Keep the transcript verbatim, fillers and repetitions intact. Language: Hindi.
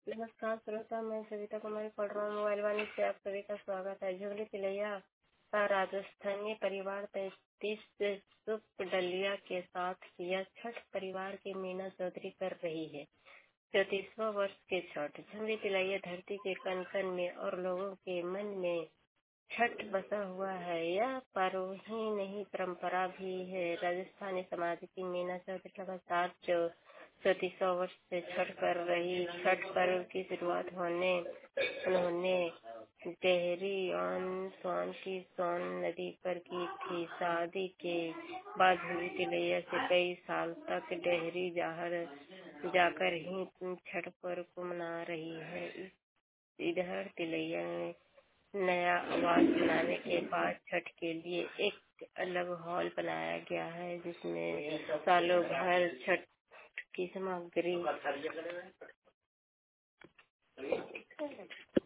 नमस्कार श्रोता, मैं सविता कुमारी पढ़ रहा हूँ मोबाइल वाणी से। आप सभी का स्वागत है। झुगली तिलैया का राजस्थानी परिवार तैतीस सुप डलिया के साथ यह छठ परिवार की मीना चौधरी कर रही है चौतीसवां वर्ष के छठ। झुगली तिलैया धरती के कण कण में और लोगों के मन में छठ बसा हुआ है। यह पर्व ही नहीं, परंपरा भी है। राजस्थानी समाज की मीना चौधरी लगातार जो चौतीसवां वर्ष से छठ कर रही। छठ पर्व की शुरुआत होने उन्होंने डेहरी ऑन सोन की सोन नदी पर की थी। शादी के बाद झुगली तिलैया से कई साल तक डेहरी जाहर जाकर ही छठ पर्व को मना रही है। इधर तिलैया में नया आवास बनाने के बाद छठ के लिए एक अलग हॉल बनाया गया है, जिसमें सालों भर छठ की सामग्री